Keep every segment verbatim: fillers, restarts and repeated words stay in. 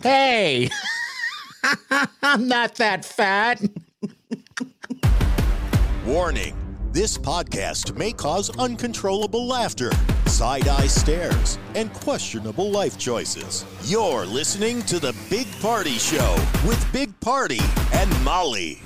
Hey, I'm not that fat. Warning. This podcast may cause uncontrollable laughter, side-eye stares, and questionable life choices. You're listening to The Big Party Show with Big Party and Molly.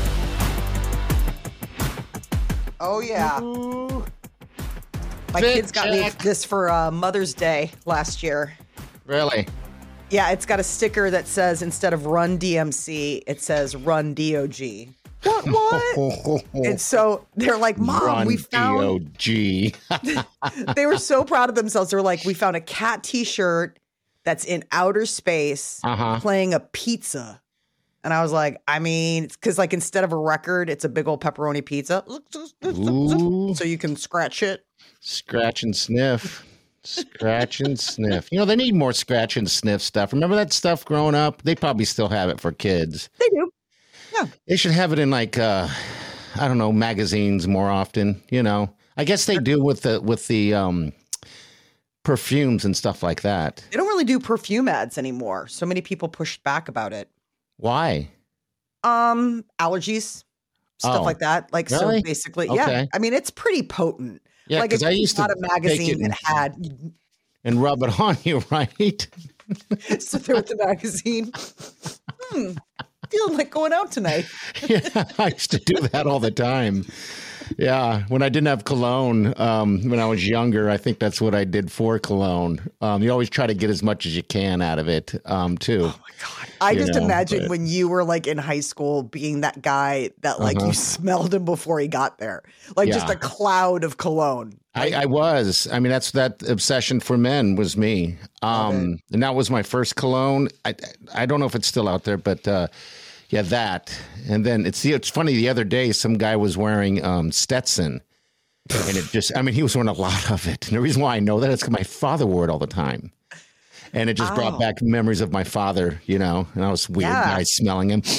Oh, yeah. Ooh. My Fit kids got me check. this for uh, Mother's Day last year. Really? Yeah, it's got a sticker that says, instead of Run D M C, it says Run D O G. What, what? And so they're like, Mom, Run we found... D O G. They were so proud of themselves. They were like, we found a cat t-shirt that's in outer space Uh-huh. playing a pizza. And I was like, I mean, it's because like instead of a record, it's a big old pepperoni pizza. Ooh. So you can scratch it. Scratch and sniff. Scratch and sniff. You know, they need more scratch and sniff stuff. Remember that stuff growing up? They probably still have it for kids. They do. Yeah. They should have it in like, uh, I don't know, magazines more often, you know. I guess they do with the with the um, perfumes and stuff like that. They don't really do perfume ads anymore. So many people pushed back about it. Why? Um, allergies, stuff Oh, like that. Like, really? so basically, Okay. yeah. I mean, it's pretty potent. Yeah, like, because it's I used to not a take magazine it that had and rub it on you, right? sit there with the magazine. Hmm, feeling like going out tonight. Yeah, I used to do that all the time. Yeah, when I didn't have cologne, um, when I was younger, I think that's what I did for cologne. Um, you always try to get as much as you can out of it, um, too. Oh my God. I You just know, imagine but- when you were like in high school being that guy that like Uh-huh. you smelled him before he got there. Like just Yeah. a cloud of cologne. I, I was. I mean, that's that obsession for men was me. Um, and that was my first cologne. I I don't know if it's still out there, but uh, yeah, that. And then it's it's funny. The other day, some guy was wearing um, Stetson, and it just. I mean, he was wearing a lot of it. And the reason why I know that is because my father wore it all the time, and it just Oh. brought back memories of my father. You know, and I was weird Yeah. guy smelling him.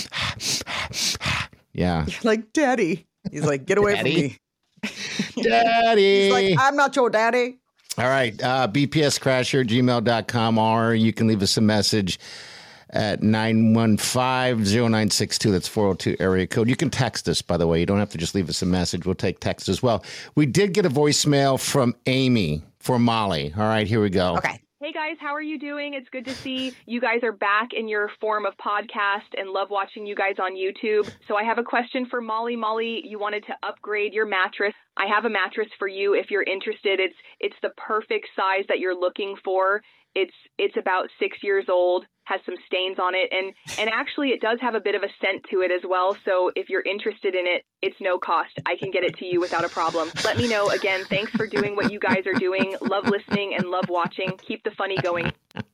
Yeah, You're like, Daddy. He's like, get away Daddy? from me. Daddy. He's like, I'm not your daddy. All right. Uh, B P S crasher at gmail dot com, or you can leave us a message at nine one five, zero nine six two. That's four oh two area code. You can text us, by the way. You don't have to just leave us a message. We'll take text as well. We did get a voicemail from Amy for Molly. All right, here we go. Okay. Hey guys, how are you doing? It's good to see you guys are back in your form of podcast and love watching you guys on YouTube. So I have a question for Molly. Molly, you wanted to upgrade your mattress. I have a mattress for you if you're interested. It's it's the perfect size that you're looking for. It's it's about six years old, has some stains on it, and and actually it does have a bit of a scent to it as well. So if you're interested in it, it's no cost. I can get it to you without a problem. Let me know. Again, thanks for doing what you guys are doing. Love listening and love watching. Keep the funny going.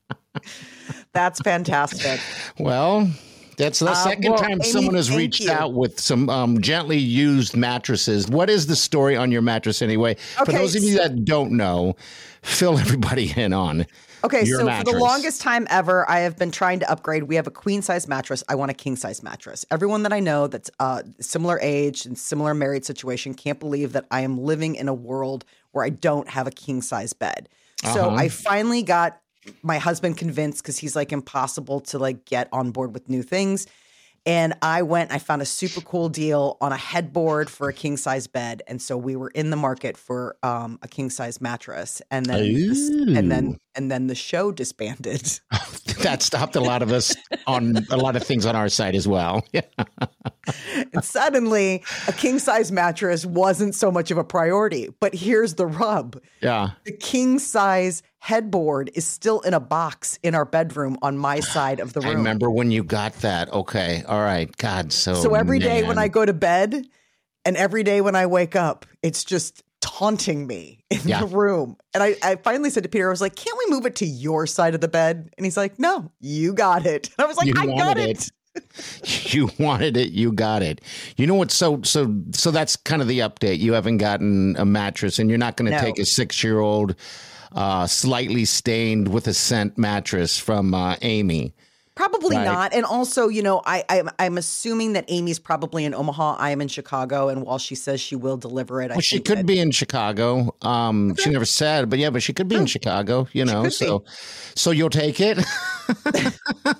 That's fantastic. Well, that's the Uh, second well, time Amy, someone has thank reached you. out with some um, gently used mattresses. What is the story on your mattress anyway? For Okay, those of you so- that don't know, fill everybody in on. Okay, Your so for mattress. the longest time ever, I have been trying to upgrade. We have a queen size mattress. I want a king size mattress. Everyone that I know that's uh, similar age and similar married situation can't believe that I am living in a world where I don't have a king size bed. So Uh-huh. I finally got my husband convinced because he's like impossible to like get on board with new things. And I went, I found a super cool deal on a headboard for a king size bed. And so we were in the market for um, a king size mattress. And then, this, and then, and then the show disbanded. That stopped a lot of us on a lot of things on our side as well. Yeah. And suddenly a king size mattress wasn't so much of a priority. But here's the rub. Yeah. The king size headboard is still in a box in our bedroom on my side of the room. I remember when you got that. Okay. All right. God. So, So every day when man. I go to bed and every day when I wake up, it's just taunting me in Yeah. the room. And I, I finally said to Peter, I was like, can't we move it to your side of the bed? And he's like, no, you got it. And I was like, You I got wanted it. You wanted it, you got it. You know what? So, so, so that's kind of the update. You haven't gotten a mattress, and you're not going to No. take a six-year-old, uh, slightly stained with a scent mattress from uh, Amy. Probably Right. not. And also, you know, I, I'm, I'm assuming that Amy's probably in Omaha. I am in Chicago. And while she says she will deliver it, I Well, she think could that- be in Chicago. Um, She never said, but yeah, but she could be in Chicago. You know, could so, so you'll take it.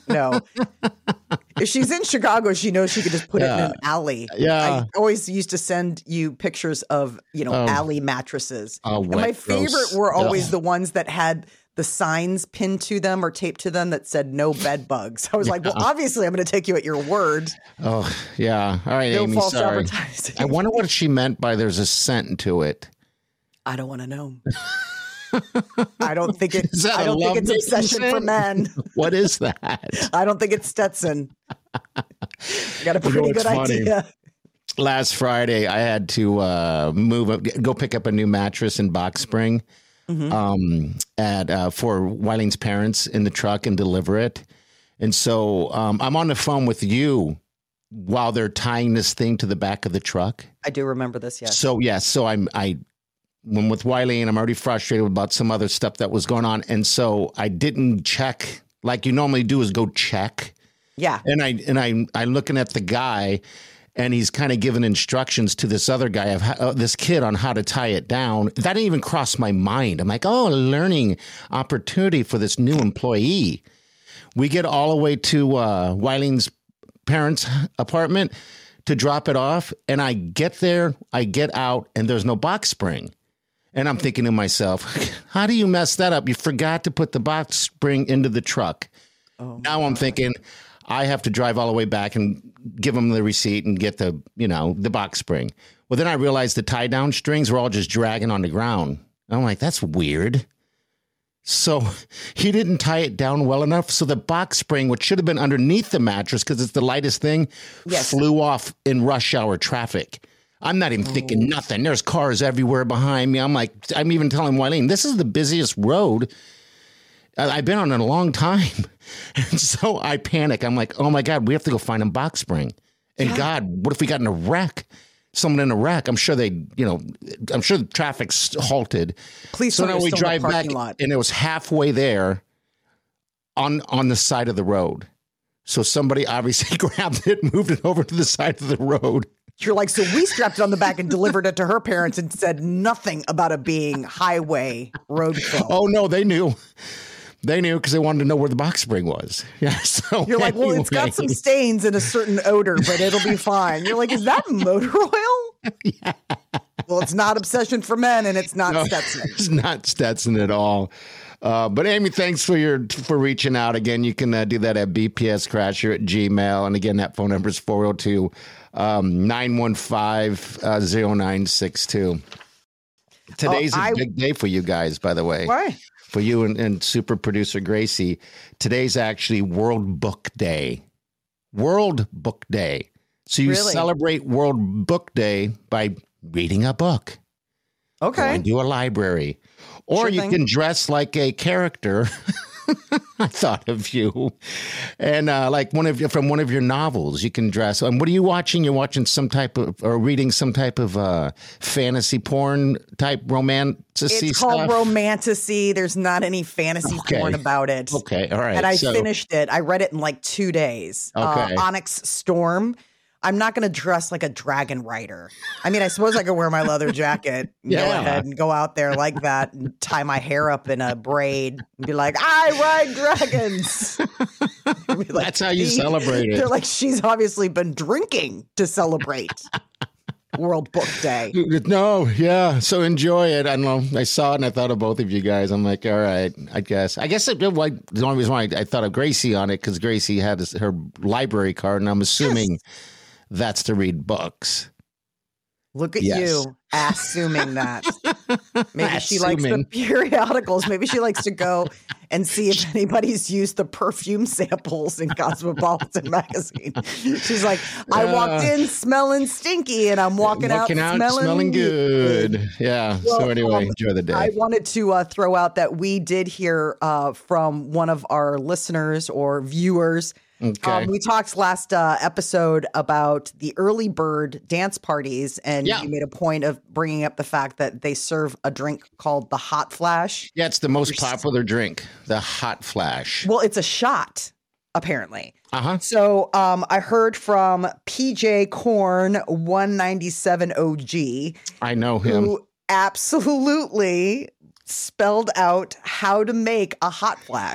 no. If she's in Chicago, she knows she could just put yeah. it in an alley. Yeah. I always used to send you pictures of, you know, um, alley mattresses. Uh, and my favorite gross. were always Ugh. the ones that had the signs pinned to them or taped to them that said no bed bugs. I was yeah. like, well, obviously I'm going to take you at your word. Oh, yeah. All right, no Amy, false sorry. Advertising. I wonder what she meant by there's a scent to it. I don't want to know. I don't think it. I don't think it's obsession scent? for men. What is that? I don't think it's Stetson. I got a pretty you know, good funny. idea. Last Friday, I had to uh, move, up, go pick up a new mattress in Box Spring. Mm-hmm. Um, at uh, for Wileen's parents in the truck and deliver it. And so um, I'm on the phone with you while they're tying this thing to the back of the truck. I do remember this, yes. So, yes. Yeah, so I'm, I, when with Wileen, I'm already frustrated about some other stuff that was going on. And so I didn't check like you normally do is go check. Yeah. And I, and I, I'm looking at the guy and he's kind of giving instructions to this other guy of how, uh, this kid on how to tie it down. That didn't even cross my mind. I'm like, oh, a learning opportunity for this new employee. We get all the way to uh, Wileen's parents' apartment to drop it off. And I get there, I get out, and there's no box spring. And I'm thinking to myself, how do you mess that up? You forgot to put the box spring into the truck. Oh, now I'm thinking I have to drive all the way back and give them the receipt and get the, you know, the box spring. Well, then I realized the tie down strings were all just dragging on the ground. I'm like, that's weird. So he didn't tie it down well enough. So the box spring, which should have been underneath the mattress because it's the lightest thing, yes. flew off in rush hour traffic. I'm not even oh. thinking nothing. There's cars everywhere behind me. I'm like, I'm even telling Wileen, this is the busiest road I've been on in a long time. And so I panic. I'm like, oh my God, we have to go find a box spring. And yeah. God, what if we got in a wreck? Someone in a wreck. I'm sure they, you know, I'm sure the traffic's halted. Please. So now we drive back lot. and it was halfway there on, on the side of the road. So somebody obviously grabbed it, moved it over to the side of the road. You're like, so we strapped it on the back and delivered it to her parents and said nothing about it being highway road film. Oh no, they knew. They knew because they wanted to know where the box spring was. Yeah. So you're like, well, anyway. It's got some stains and a certain odor, but it'll be fine. You're like, is that motor oil? Yeah. Well, it's not Obsession for Men, and it's not no, Stetson. It's not Stetson at all. Uh, but Amy, thanks for your for reaching out. Again, you can uh, do that at b p s crasher at gmail. And again, that phone number is four oh two, nine one five, oh nine six two. Today's oh, I, a big day for you guys, by the way. Why? For you and, and super producer Gracie. Today's actually World Book Day. World Book Day. So you really? celebrate World Book Day by reading a book. Okay. Going to a library. Or sure you thing. can dress like a character. I thought of you. And uh, like one of your, from one of your novels, you can dress. And what are you watching? You're watching some type of, or reading some type of uh, fantasy porn type romantasy stuff? It's called romantasy. There's not any fantasy okay. porn about it. Okay. All right. And I so, finished it. I read it in like two days. Okay. Uh, Onyx Storm. I'm not going to dress like a dragon rider. I mean, I suppose I could wear my leather jacket, and yeah. go ahead and go out there like that and tie my hair up in a braid and be like, I ride dragons. Like, that's how you celebrate it. They're like, she's obviously been drinking to celebrate World Book Day. No, yeah. So enjoy it. I don't know. I saw it and I thought of both of you guys. I'm like, all right, I guess. I guess it, like, the only reason why I, I thought of Gracie on it because Gracie had his, her library card, and I'm assuming yes. that's to read books. Look at yes. you assuming that. Maybe assuming. she likes the periodicals. Maybe she likes to go and see if anybody's used the perfume samples in Cosmopolitan magazine. She's like, I uh, walked in smelling stinky and I'm walking, walking out, out smelling, smelling good. good. Yeah. Well, so anyway, um, enjoy the day. I wanted to uh, throw out that we did hear uh, from one of our listeners or viewers. Okay. Um, we talked last uh, episode about the early bird dance parties, and yeah. you made a point of bringing up the fact that they serve a drink called the Hot Flash. Yeah, it's the most popular drink, the Hot Flash. Well, it's a shot, apparently. Uh-huh. So um, I heard from P J Korn one ninety-seven O G. I know him. Who absolutely spelled out how to make a Hot Flash.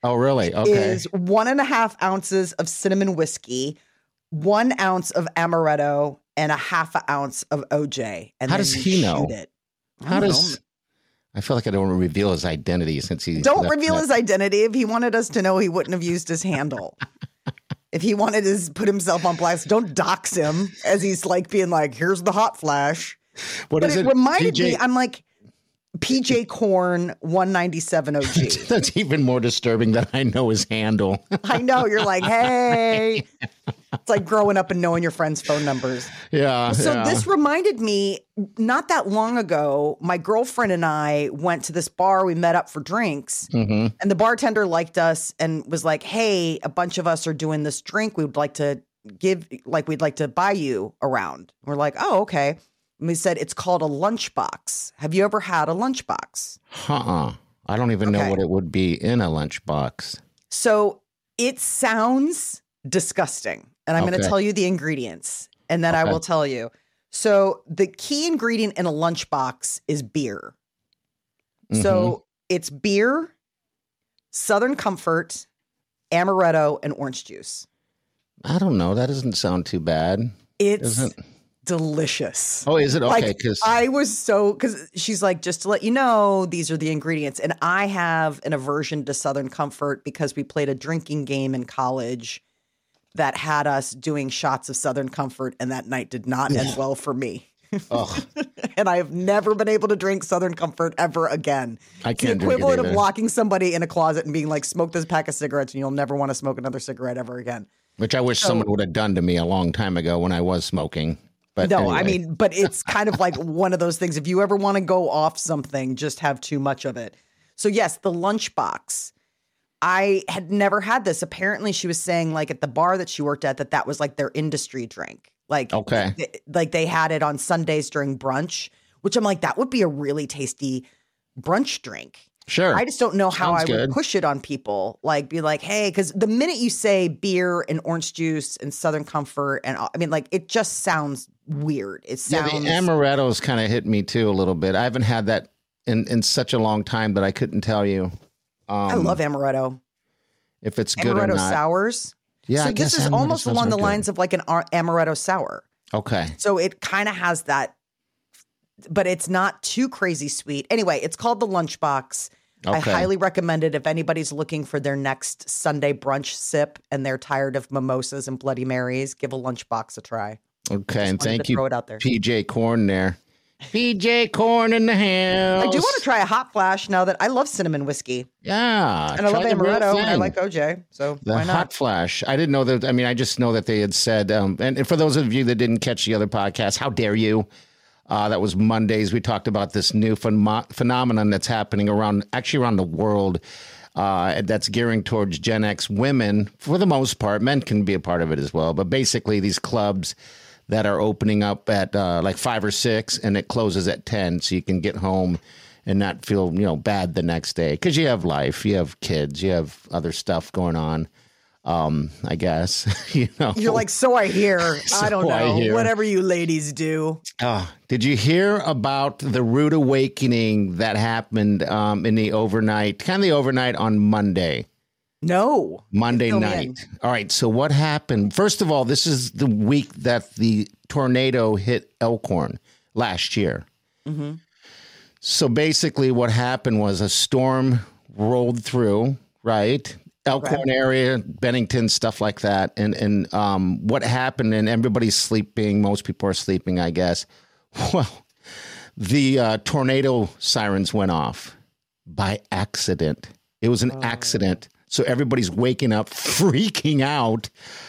Oh, really? Okay. Is one and a half ounces of cinnamon whiskey, one ounce of amaretto, and a half an ounce of O J. And How then does you he shoot know? It. I How don't does... know. I feel like I don't want to reveal his identity since he Don't left reveal that. his identity. If he wanted us to know, he wouldn't have used his handle. If he wanted to put himself on blast, don't dox him as he's like being like, here's the hot flash. What But is it, it? reminded P J me, I'm like, P J Corn one ninety-seven O G. That's even more disturbing that I know his handle. I know. You're like, hey. It's like growing up and knowing your friends' phone numbers. Yeah. So yeah. this reminded me, not that long ago, my girlfriend and I went to this bar. We met up for drinks. Mm-hmm. And the bartender liked us and was like, hey, a bunch of us are doing this drink. We would like to give, like, we'd like to buy you around. We're like, oh, okay. And we said, it's called a lunchbox. Have you ever had a lunchbox? Uh-uh. I don't even Okay. know what it would be in a lunchbox. So it sounds disgusting. And I'm going Okay. to tell you the ingredients and then I Okay. will tell you. So the key ingredient in a lunchbox is beer. Mm-hmm. So it's beer, Southern Comfort, amaretto, and orange juice. I don't know. That doesn't sound too bad. It's Isn't- delicious. Oh, is it? Okay. Like, Because I was so, because she's like, just to let you know, these are the ingredients. And I have an aversion to Southern Comfort because we played a drinking game in college that had us doing shots of Southern Comfort, and that night did not end well for me. Ugh, And I have never been able to drink Southern Comfort ever again. I It's the can't drink it equivalent of either. locking somebody in a closet and being like, smoke this pack of cigarettes and you'll never want to smoke another cigarette ever again. which I wish someone would have done to me a long time ago when I was smoking. But No, I anyway. mean, but it's kind of like one of those things. If you ever want to go off something, just have too much of it. So yes, the lunchbox. I had never had this. Apparently she was saying like at the bar that she worked at, that that was like their industry drink. Like, Okay. th- like they had it on Sundays during brunch, which I'm like, that would be a really tasty brunch drink. Sure. I just don't know how Sounds I would good. push it on people. Like, be like, hey, because the minute you say beer and orange juice and Southern Comfort, and all- I mean, like, it just sounds weird. It Yeah, sounds. the amaretto's kind of hit me too a little bit. I haven't had that in, in such a long time that I couldn't tell you um, I love amaretto. if it's good or Amaretto not. sours. Yeah, so I this guess is amaretto almost sours along are the good. lines of like an ar- amaretto sour. Okay. So it kind of has that, but it's not too crazy sweet. Anyway, it's called the Lunchbox. I Okay. highly recommend it if anybody's looking for their next Sunday brunch sip and they're tired of mimosas and Bloody Marys. Give a Lunchbox a try. Okay, and wanted thank to you, throw it out there. P J Corn there. P J Corn in the house. I do want to try a hot flash now that I love cinnamon whiskey Yeah. and I love try the real amaretto and I thing. like O J. So The why not? hot flash. I didn't know that. I mean, I just know that they had said, um, and for those of you that didn't catch the other podcast, how dare you? Uh, that was Mondays. We talked about this new phen- phenomenon that's happening around, actually around the world, uh, that's gearing towards Gen X women for the most part. Men can be a part of it as well. But basically, these clubs that are opening up at uh, like five or six and it closes at ten, so you can get home and not feel, you know, bad the next day because you have life, you have kids, you have other stuff going on. Um, I guess, you know, You're like, so I hear. I don't So I know. hear. Whatever you ladies do. Oh, did you hear about the rude awakening that happened um, in the overnight, kind of the overnight on Monday? No. Monday Fill me night. in. All right. So what happened? First of all, this is the week that the tornado hit Elkhorn last year. Mm-hmm. So basically what happened was a storm rolled through, right? Elkhorn area, Bennington, stuff like that. And, and um, what happened, and everybody's sleeping. Most people are sleeping, I guess. Well, the uh, tornado sirens went off by accident. It was an Oh. accident. So everybody's waking up, freaking out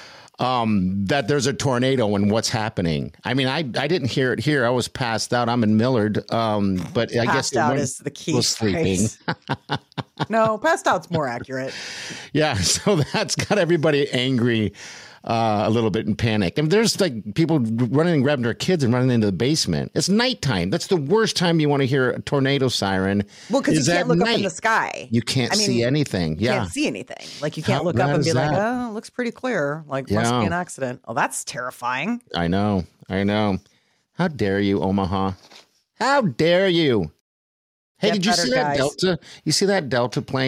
um, that there's a tornado and what's happening. I mean, I, I didn't hear it here. I was passed out. I'm in Millard. Um, but I guess Passed it out went- is the key. was sleeping. phrase. No, passed out's more accurate. Yeah, so that's got everybody angry uh, a little bit in panic. And there's like people running and grabbing their kids and running into the basement. It's nighttime. That's the worst time you want to hear a tornado siren. Well, because is you at can't look up in night. the sky. You can't I mean, see anything. You Yeah. can't see anything. Like you can't How look up bad and be is like, that? oh, it looks pretty clear. Like must Yeah. be an accident. Oh, that's terrifying. I know. I know. How dare you, Omaha? How dare you? Hey, Get did you better, see that guys. Delta? You see that Delta plane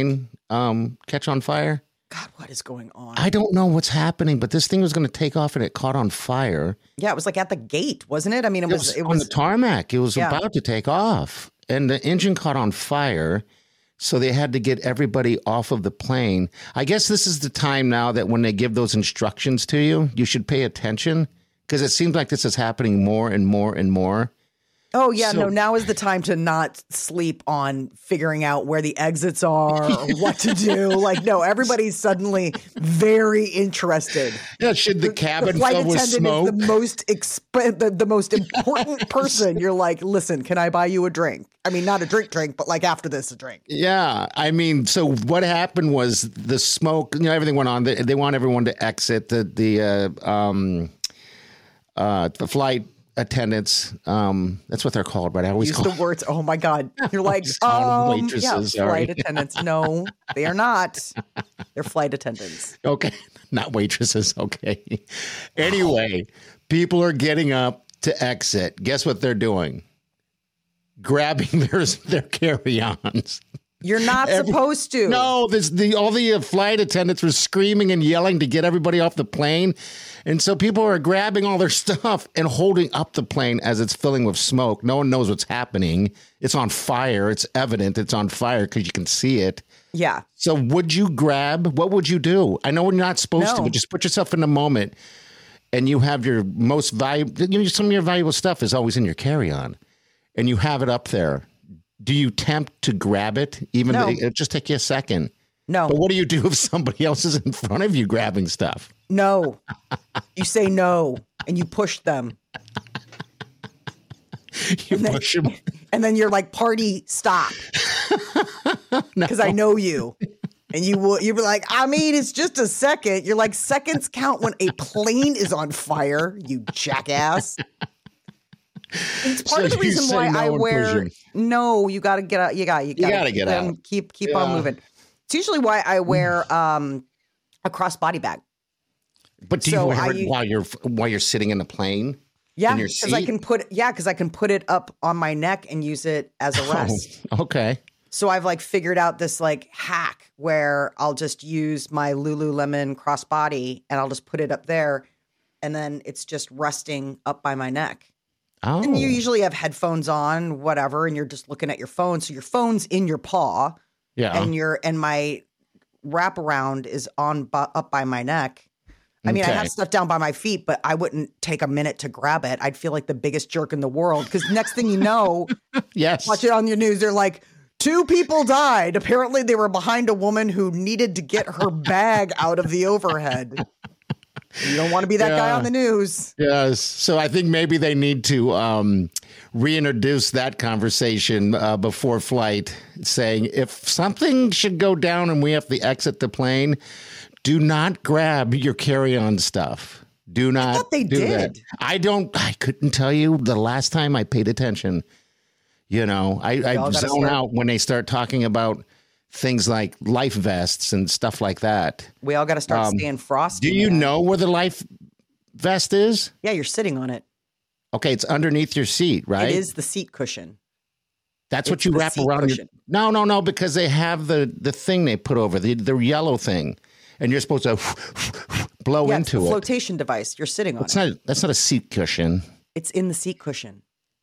um, catch on fire? God, what is going on? I don't know what's happening, but this thing was going to take off and it caught on fire. Yeah, it was like at the gate, wasn't it? I mean, it, It was, was, it on was the tarmac. It was Yeah. about to take off, and the engine caught on fire. So they had to get everybody off of the plane. I guess this is the time now that when they give those instructions to you, you should pay attention because it seems like this is happening more and more and more. Oh, yeah. So- no, now is the time to not sleep on figuring out where the exits are or what to do. Like, no, everybody's suddenly very interested. Yeah, should the cabin The flight fill with attendant smoke? is the most exp- the, the most important person. You're like, listen, can I buy you a drink? I mean, not a drink drink, but like after this, a drink. Yeah, I mean, so what happened was the smoke, you know, everything went on. They, they want everyone to exit. The the uh, um, uh, the flight attendants. Um, that's what they're called, right? I always Use call the words. Oh my God. You're like, just call them um, waitresses, yeah, sorry. flight attendants. No, they are not. They're flight attendants. Okay, not waitresses. Okay. Anyway, people are getting up to exit. Guess what they're doing? Grabbing their their carry-ons. You're not Every- supposed to. No, this the all the uh, flight attendants were screaming and yelling to get everybody off the plane, and so people are grabbing all their stuff and holding up the plane as it's filling with smoke. No one knows what's happening. It's on fire. It's evident it's on fire because you can see it. Yeah. So would you grab? What would you do? I know we're not supposed to, No. but just put yourself in the moment, and you have your most valuable. You know, some of your valuable stuff is always in your carry-on, and you have it up there. Do you tempt to grab it? Even No. though it'll just take you a second. No. But what do you do if somebody else is in front of you grabbing stuff? No. You say no and you push them. You push them. And then you're like, party, stop. Because I know you. And you will you'll be like, I mean, it's just a second. You're like, seconds count when a plane is on fire, you jackass. It's part So of the you reason say why no I and wear push 'em. no, you gotta get out. You got you gotta, gotta get um, out. Keep keep Yeah. on moving. It's usually why I wear um a crossbody bag. But do So you wear I it u- while you're while you're sitting in the plane? Yeah, In your because I seat? can put yeah, because I can put it up on my neck and use it as a rest. Oh, okay. So I've like figured out this like hack where I'll just use my Lululemon crossbody and I'll just put it up there, and then it's just resting up by my neck. Oh, And you usually have headphones on, whatever, and you're just looking at your phone. So your phone's in your paw, yeah. and your and my wraparound is on bu- up by my neck. I mean, I Okay. have stuff down by my feet, but I wouldn't take a minute to grab it. I'd feel like the biggest jerk in the world because next thing you know, Yes. watch it on your news. They're like, two people died. Apparently, they were behind a woman who needed to get her bag out of the overhead. You don't want to be that guy Yeah. on the news. Yes. So I think maybe they need to um, reintroduce that conversation uh, before flight, saying if something should go down and we have to exit the plane, do not grab your carry-on stuff. Do not thought they do that. did. I don't. I couldn't tell you the last time I paid attention. You know, I, I all gotta zone start- out when they start talking about things like life vests and stuff like that. We all got to start Um, staying frosty. Do you man. know where the life vest is? Yeah, you're sitting on it. Okay, it's underneath your seat, right? It is the seat cushion. That's what it's you the wrap seat around your. cushion. No, no, no, because they have the the thing they put over the the yellow thing, and you're supposed to blow Yeah, it's the into it. flotation device. You're sitting on It's it. not. That's not a seat cushion. It's in the seat cushion.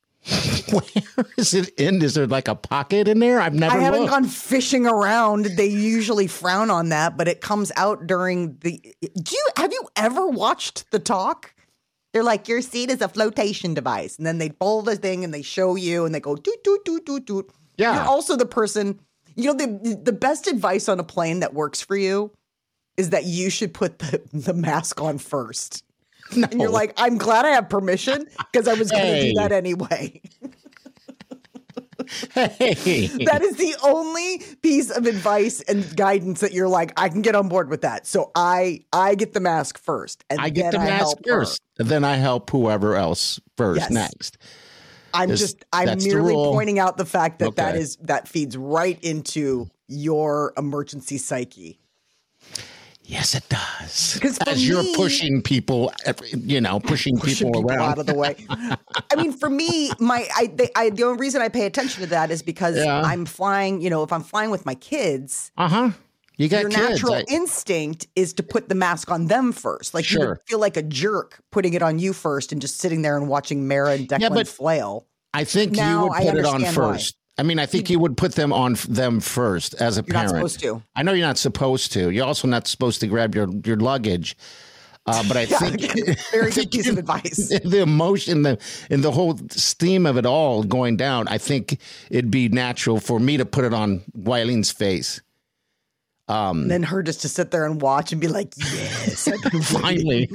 Where is it in? Is there like a pocket in there? I've never I haven't looked. gone fishing around. They usually frown on that, but it comes out during the. Do you have you ever watched the talk? They're like, your seat is a flotation device, and then they pull the thing and they show you, and they go doot doot doot doot doot. Yeah. You're also the person. You know the the best advice on a plane that works for you is that you should put the the mask on first. No. And you're like, I'm glad I have permission because I was going to Hey. do that anyway. Hey. That is the only piece of advice and guidance that you're like, I can get on board with that. So I I get the mask first, and I get then the I mask help her. first, and then I help whoever else first Yes. next. I'm Is- just I'm that's the merely rule. pointing out the fact that that Okay. is that feeds right into your emergency psyche. Yes, it does. 'Cause for As you're me- pushing people, you know, pushing, Pushing people, people around. out of the way. I mean, for me, my I, they, I the only reason I pay attention to that is because Yeah. I'm flying. You know, if I'm flying with my kids, Uh huh. You got your kids. natural I, instinct is to put the mask on them first. Like you Sure. would feel like a jerk putting it on you first and just sitting there and watching Mara and Declan Yeah, but- flail. I think Now you would I put it on understand why. first. I mean, I think you would put them on f- them first as a You're not parent. supposed to. I know you're not supposed to. You're also not supposed to grab your, your luggage. Uh, but I Yeah, think very good piece of advice. the emotion, the and the whole steam of it all going down. I think it'd be natural for me to put it on Wylene's face. Um, And then her just to sit there and watch and be like, yes, I've been finally,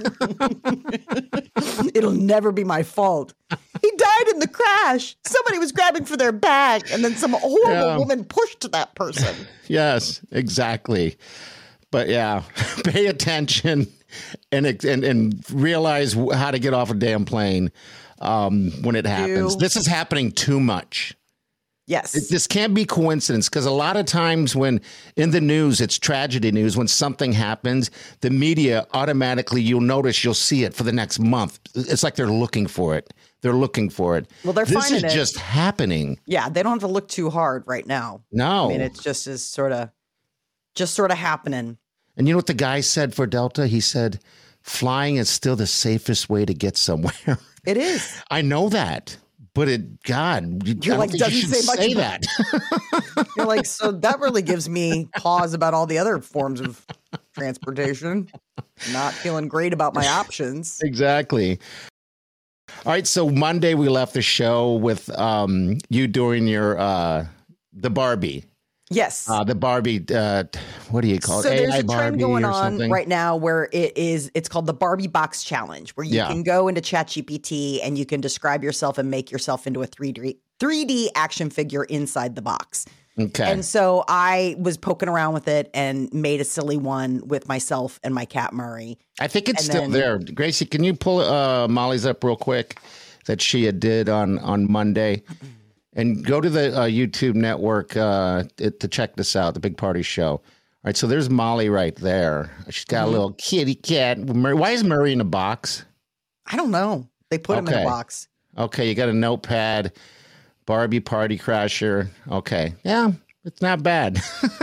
it'll never be my fault. He died in the crash. Somebody was grabbing for their bag, and then some horrible Yeah. woman pushed that person. yes, exactly. But yeah, pay attention and and and realize how to get off a damn plane um, when it happens. Do- This is happening too much. Yes. This can't be coincidence because a lot of times when in the news, it's tragedy news. When something happens, the media automatically, you'll notice, you'll see it for the next month. It's like they're looking for it. They're looking for it. Well, they're this finding is it. just happening. Yeah, they don't have to look too hard right now. No. I mean, it's just is sort of, just sort of happening. And you know what the guy said for Delta? He said, flying is still the safest way to get somewhere. It is. I know that. But it, God, you, You're I like, don't think you doesn't should say much say about- that. You're like, so that really gives me pause about all the other forms of transportation. Not feeling great about my options. Exactly. All right. So Monday we left the show with um, you doing your uh, the Barbie. Yes. Uh, the Barbie, uh, what do you call So it? there's A I a trend Barbie going or on something? right now where it is, it's called the Barbie Box Challenge, where you Yeah. can go into ChatGPT and you can describe yourself and make yourself into a three D three D action figure inside the box. Okay. And so I was poking around with it and made a silly one with myself and my cat Murray. I think it's and still then- there. Gracie, can you pull uh, Molly's up real quick that she had did on, on Monday? And go to the uh, YouTube network uh, it, to check this out, the Big Party Show. All right, so there's Molly right there. She's got Mm-hmm. a little kitty cat. Murray, why is Murray in a box? I don't know. They put him in Okay. a box. Okay, you got a notepad, Barbie Party Crasher. Okay, yeah, it's not bad.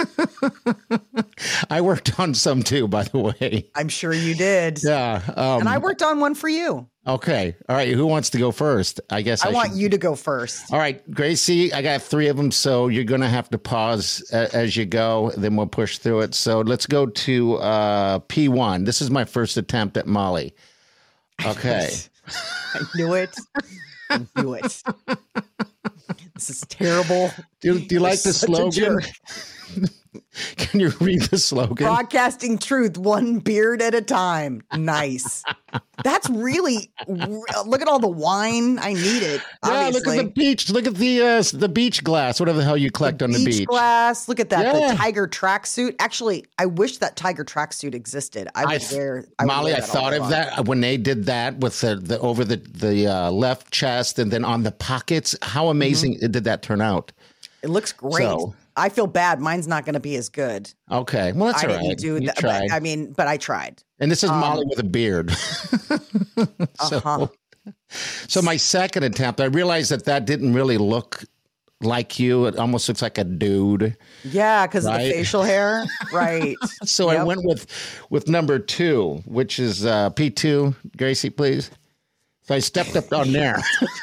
I worked on some too, by the way. I'm sure you did. Yeah. Um, And I worked on one for you. okay. All right. Who wants to go first? I guess I, I want should- you to go first. All right, Gracie, I got three of them, so you're going to have to pause a- as you go, then we'll push through it. So let's go to uh, P one. This is my first attempt at Molly. Okay. I knew it. I knew it. This is terrible. Do, do you like the Such a slogan? jerk. Can you read the slogan? Broadcasting truth one beard at a time. Nice. That's really look at all the wine. I need it. Yeah, Obviously. look at the beach. Look at the uh, the beach glass, whatever the hell you collect on the beach, beach. glass. Look at that. Yeah. The tiger tracksuit. Actually, I wish that tiger tracksuit existed. I I would th- wear. I would Molly, wear I that all thought day of long. that when they did that with the, the over the the uh, left chest and then on the pockets. How amazing did that turn out? It looks great. So- I feel bad. Mine's not going to be as good. Okay, well that's I all didn't right. do You that. tried. But, I mean, but I tried. And this is Molly with a beard. so, Uh-huh. so my second attempt, I realized that that didn't really look like you. It almost looks like a dude. Yeah, because of the Right. facial hair. Right. So I Yep. went with with number two, which is uh, P two. Gracie, please. So I stepped up on there.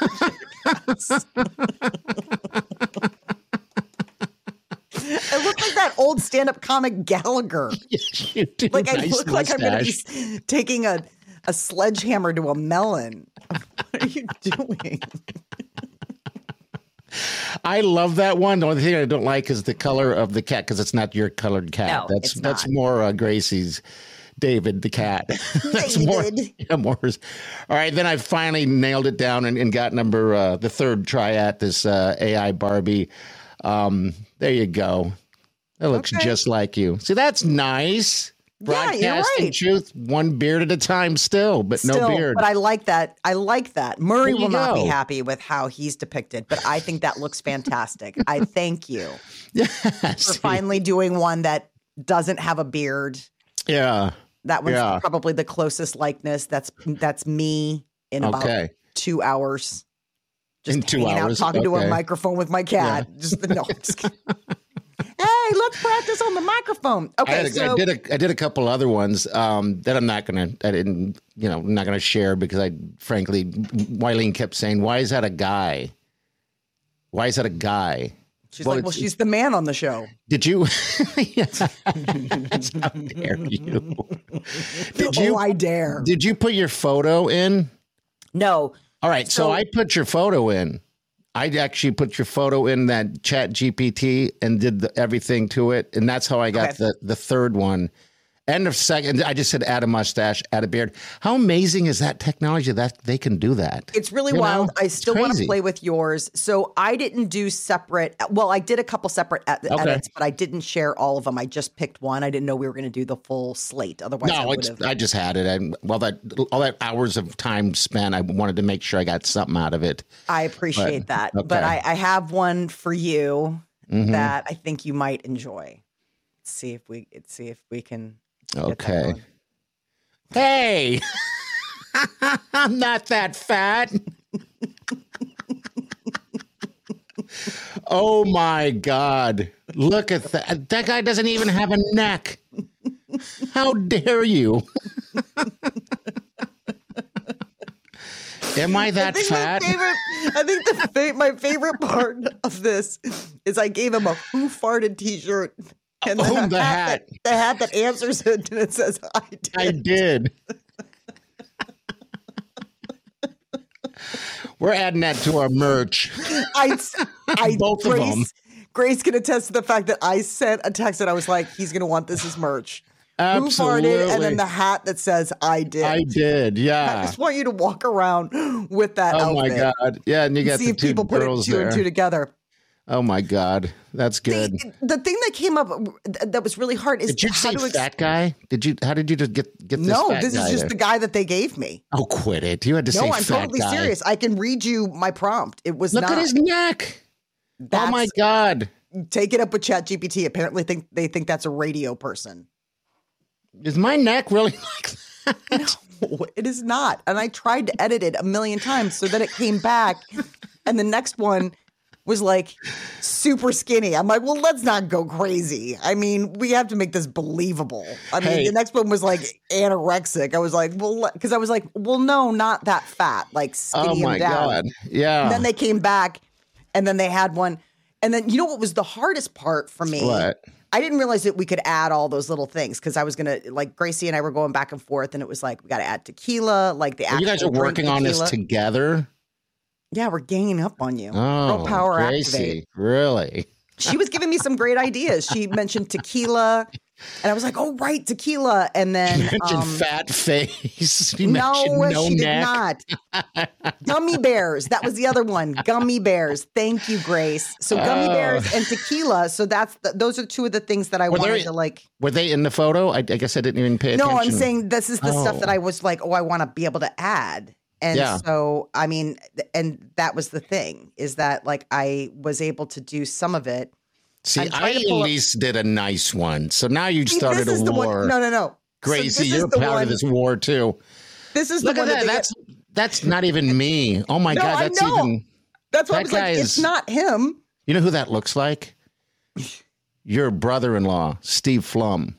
It looked like that old stand-up comic Gallagher. You do. Like I Nice look like I'm going to mustache. be taking a, a sledgehammer to a melon. What are you doing? I love that one. The only thing I don't like is the color of the cat because it's not your colored cat. No, that's it's that's not. more uh, Gracie's. David the cat. That's more. David. Yeah, more. All right, then I finally nailed it down and, and got number uh, the third try at this uh, A I Barbie. Um, there you go. That looks Okay. just like you. See, that's nice. Yeah, you're Broadcasting right. truth, one beard at a time, still, but Still, no beard. but I like that. I like that. Murray There you will not be go. happy with how he's depicted, but I think that looks fantastic. I thank you Yes. for finally doing one that doesn't have a beard. Yeah. That one's Yeah. probably the closest likeness. That's that's me in about Okay. two hours. Just In two hanging hours, out talking to okay. a microphone with my cat. Just no, I'm just kidding. Hey, Hey, let's practice on the microphone. Okay, I, had a, so I did a I did a couple other ones um, that I'm not gonna I didn't you know I'm not gonna share because I frankly Wileen kept saying, why is that a guy? Why is that a guy? she's well, like, well, she's the man on the show. Did you? How dare you? Did you? Oh, I dare. Did you put your photo in? No. All right, so, so I put your photo in. I actually put your photo in that Chat G P T and did the, everything to it, and that's how I got okay. the the third one. And the second, I just said add a mustache, add a beard. How amazing is that technology that they can do that? It's really you wild. know? I still want to play with yours. So I didn't do separate. Well, I did a couple separate ed- okay. edits, but I didn't share all of them. I just picked one. I didn't know we were going to do the full slate. Otherwise, no, I, it's, I just had it. And well, that all that hours of time spent, I wanted to make sure I got something out of it. I appreciate but, that. Okay. But I, I have one for you mm-hmm. that I think you might enjoy. Let's see if we let's see if we can. Okay. Hey, I'm not that fat. Oh my God. Look at that. That guy doesn't even have a neck. How dare you? Am I that I fat? Favorite, I think the fa- my favorite part of this is I gave him a Who Farted t-shirt. And oh, the, the hat, hat. That, the hat that answers it and it says, I did. I did. We're adding that to our merch. I, I, Both Grace, of them. Grace can attest to the fact that I sent a text and I was like, he's going to want this as merch. Absolutely. Who farted? And then the hat that says, I did. I did, yeah. I just want you to walk around with that oh outfit. Oh, my God. Yeah, and you got see the if two people put it girls two there. and two together. Oh my God, that's good. The, the thing that came up that was really hard is did you how say to ex- fat guy? Did you? How did you just get get this? No, fat this guy is just there? the guy that they gave me. Oh, quit it! You had to no, say I'm fat totally guy. serious. I can read you my prompt. It was look not, at his neck. That's, oh my God! Take it up with Chat G P T. Apparently, think they think that's a radio person. Is my neck really like that? No, it is not. And I tried to edit it a million times so that it came back, and the next one was like super skinny. I'm like, well, let's not go crazy. I mean, we have to make this believable. I mean, hey. the next one was like anorexic. I was like, well, because I was like, well, no, not that fat, like skinny oh my and down. God! Yeah. And then they came back, and then they had one, and then you know what was the hardest part for me? What? I didn't realize that we could add all those little things because I was gonna like Gracie and I were going back and forth, and it was like we got to add tequila, like the. Well, you guys are working on this together. Yeah, we're ganging up on you. Oh, Girl power Gracie, activate. Really? She was giving me some great ideas. She mentioned tequila, and I was like, "Oh, right, tequila." And then you mentioned um, fat face. You no, no she neck. did not. Gummy bears. That was the other one. Gummy bears. Thank you, Grace. So gummy Oh. bears and tequila. So that's the, those are two of the things that I Were wanted there- to like. Were they in the photo? I, I guess I didn't even pay No, attention. I'm saying this is the stuff Oh. that I was like, oh, I want to be able to add. And Yeah. so, I mean, th- and that was the thing is that like I was able to do some of it. See, I'm I trying at to pull up- least did a nice one. So now you See, started this is a the war. one. No, no, no. So Gracie, this is you're the part one- of this war too. This is Look the at one that. they That's that's not even me. Oh my No, God, I that's know. even. That's what I that was like. guy It's is- not him. You know who that looks like? Your brother-in-law, Steve Flum.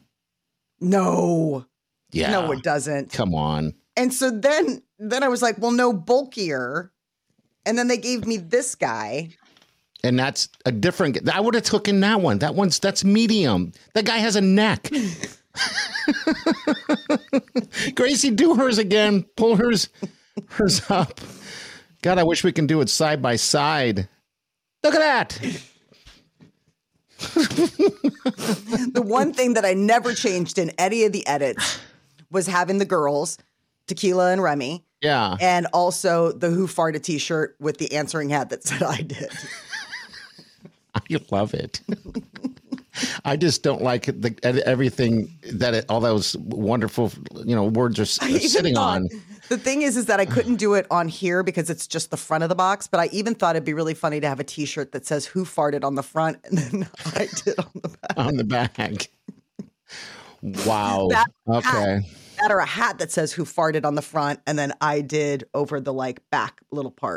No, Yeah. no, it doesn't. Come on. And so then, then I was like, well, no, bulkier. And then they gave me this guy. And that's a different. I would have taken that one. That one's that's medium. That guy has a neck. Gracie, do hers again. Pull hers, hers up. God, I wish we can do it side by side. Look at that. The one thing that I never changed in any of the edits was having the girls, Tequila and Remy, Yeah. and also the Who Farted t-shirt with the answering hat that said I did. I love it. I just don't like the everything that it, all those wonderful, you know, words are I even sitting thought- on. The thing is, is that I couldn't do it on here because it's just the front of the box. But I even thought it'd be really funny to have a T-shirt that says "Who farted" on the front and then I did on the back. On the back. Wow. That Okay. hat, that or a hat that says "Who farted" on the front and then I did over the like back little part.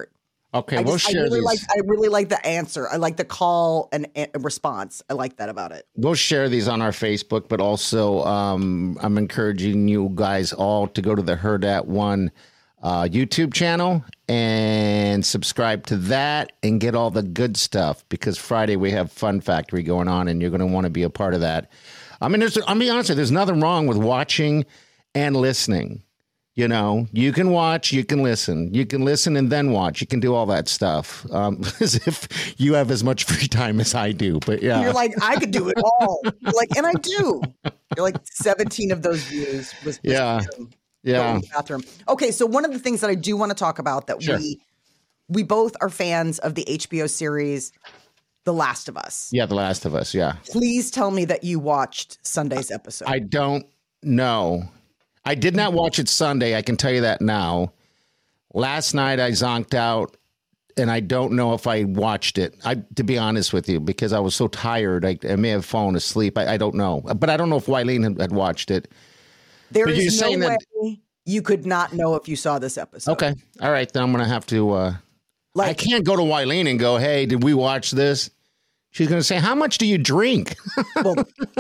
Okay, I, we'll just, I share really these. like. I really like the answer. I like the call and, and response. I like that about it. We'll share these on our Facebook, but also um, I'm encouraging you guys all to go to the Heard at One uh, YouTube channel and subscribe to that and get all the good stuff, because Friday we have Fun Factory going on and you're going to want to be a part of that. I mean, there's, I'll be honest with you, there's nothing wrong with watching and listening. You know, you can watch, you can listen, you can listen and then watch. You can do all that stuff um, as if you have as much free time as I do. But yeah, You're like, I could do it all. You're like, and I do. You're like seventeen of those views was, was yeah, you yeah. in the bathroom. Okay, so one of the things that I do want to talk about that Sure. we we both are fans of the H B O series The Last of Us. Yeah, The Last of Us. Yeah. Please tell me that you watched Sunday's episode. I don't know. I did not watch it Sunday. I can tell you that now. Last night I zonked out, and I don't know if I watched it. I, to be honest with you, because I was so tired, I, I may have fallen asleep. I, I don't know, but I don't know if Wileen had, had watched it. There But you're is no saying way that- you could not know if you saw this episode. Okay, all right. Then I'm gonna have to. Uh, Like, I can't go to Wileen and go, "Hey, did we watch this?" She's gonna say, "How much do you drink?" well,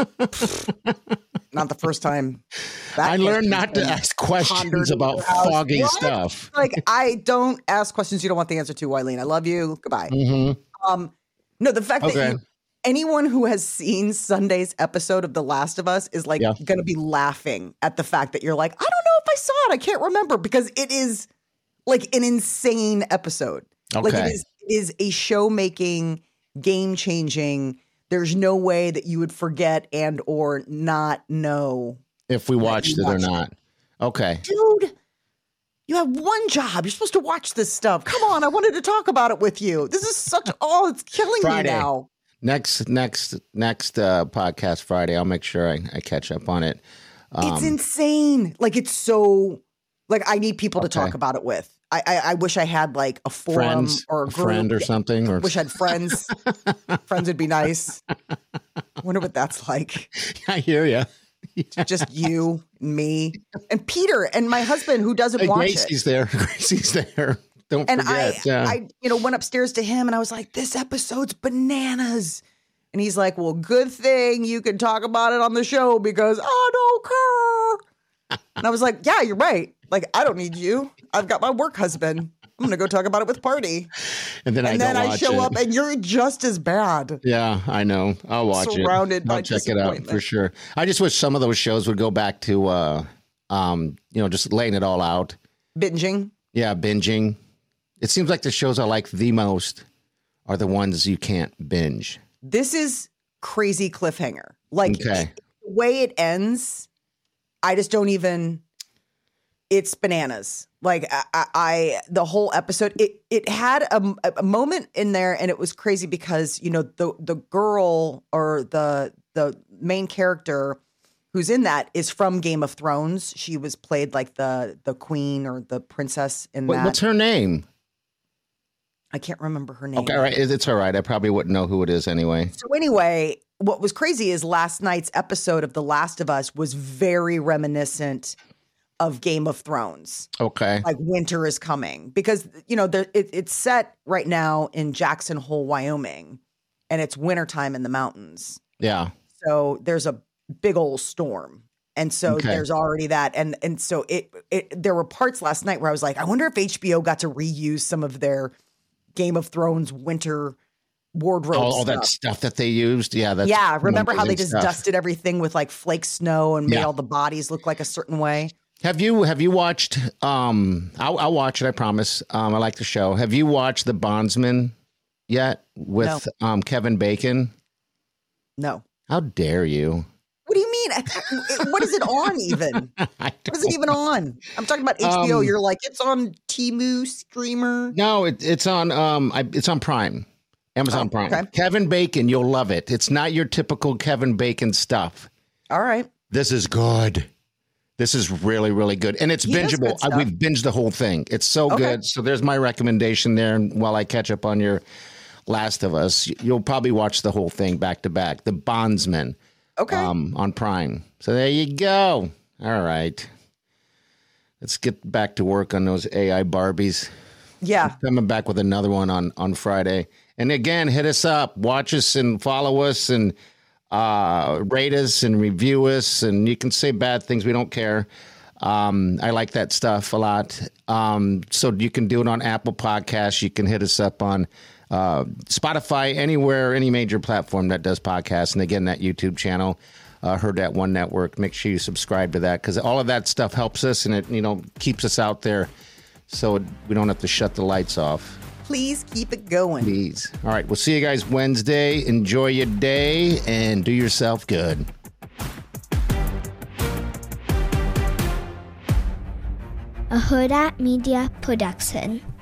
not the first time. that I learned question's not to been ask pondered questions in about your house. foggy What? stuff. Like, I don't ask questions you don't want the answer to, Wileen. I love you. Goodbye. Mm-hmm. Um, no, the fact Okay. that you, anyone who has seen Sunday's episode of The Last of Us is like Yeah. going to be laughing at the fact that you're like, I don't know if I saw it. I can't remember, because it is like an insane episode. Like Okay. it is, it is a show making, game changing. There's no way that you would forget and or not know. If we watched you it or watched it. not. Okay. Dude, you have one job. You're supposed to watch this stuff. Come on, I wanted to talk about it with you. This is such oh, it's killing Friday. me now. Next, next, next uh, podcast Friday, I'll make sure I, I catch up on it. Um, It's insane. Like it's so like I need people to Okay. talk about it with. I, I I wish I had like a forum friends or a a group. friend or something. Or Wish I had friends. Friends would be nice. Wonder what that's like. I hear you. Just you, me, and Peter, and my husband who doesn't Hey, watch Gracie's it. there. Gracie's there. Don't And forget. I, yeah. I, you know, went upstairs to him, and I was like, "This episode's bananas." And he's like, "Well, good thing you can talk about it on the show because I don't care." And I was like, "Yeah, you're right. Like, I don't need you. I've got my work husband. I'm gonna go talk about it with Party." and then I And don't then I watch show it. up, and you're just as bad. Yeah, I know. I'll watch Surrounded it. by I'll check it out for disappointment. sure. I just wish some of those shows would go back to, uh, um, you know, just laying it all out. Binging. Yeah, binging. It seems like the shows I like the most are the ones you can't binge. This is crazy cliffhanger. Like Okay. it- the way it ends, I just don't even. It's bananas. Like I, I, I the whole episode, it it had a, a moment in there, and it was crazy because you know the the girl or the the main character who's in that is from Game of Thrones. She was played like the the queen or the princess in Wait, that. what's her name? I can't remember her name. Okay, all right. It's all right. I probably wouldn't know who it is anyway. So anyway, what was crazy is last night's episode of The Last of Us was very reminiscent of Game of Thrones. Okay. Like winter is coming because, you know, there, it, it's set right now in Jackson Hole, Wyoming, and it's wintertime in the mountains. Yeah. So there's a big old storm. And so Okay. there's already that. And and so it, it there were parts last night where I was like, I wonder if H B O got to reuse some of their Game of Thrones winter wardrobe All, all stuff. that stuff that they used. Yeah. That's Yeah, remember how they amazing just stuff. dusted everything with like flake snow and made Yeah. all the bodies look like a certain way? Have you have you watched? Um, I'll, I'll watch it. I promise. Um, I like the show. Have you watched The Bondsman yet with um Kevin Bacon? No. How dare you? What do you mean? I- I- What is it on even? I What is it even on? I'm talking about H B O. Um, You're like, it's on Temu streamer. No, it, it's on um, I, it's on Prime, Amazon Oh, Prime. okay. Kevin Bacon, you'll love it. It's not your typical Kevin Bacon stuff. All right. This is good. This is really, really good, and it's He does bingeable. good I, stuff. we've binged the whole thing. It's so Okay. good. So there's my recommendation there. And while I catch up on your Last of Us, you'll probably watch the whole thing back to back. The Bondsman. Okay. Um, on Prime. So there you go. All right. Let's get back to work on those A I Barbies. Yeah. He's coming back with another one on, on Friday. And again, hit us up, watch us and follow us and uh, rate us and review us. And you can say bad things. We don't care. Um, I like that stuff a lot. Um, so you can do it on Apple Podcasts. You can hit us up on uh, Spotify, anywhere, any major platform that does podcasts. And again, that YouTube channel, uh, Heard That One Network. Make sure you subscribe to that because all of that stuff helps us and it, you know, keeps us out there so we don't have to shut the lights off. Please keep it going. Please. All right. We'll see you guys Wednesday. Enjoy your day and do yourself good. A Huda Media Production.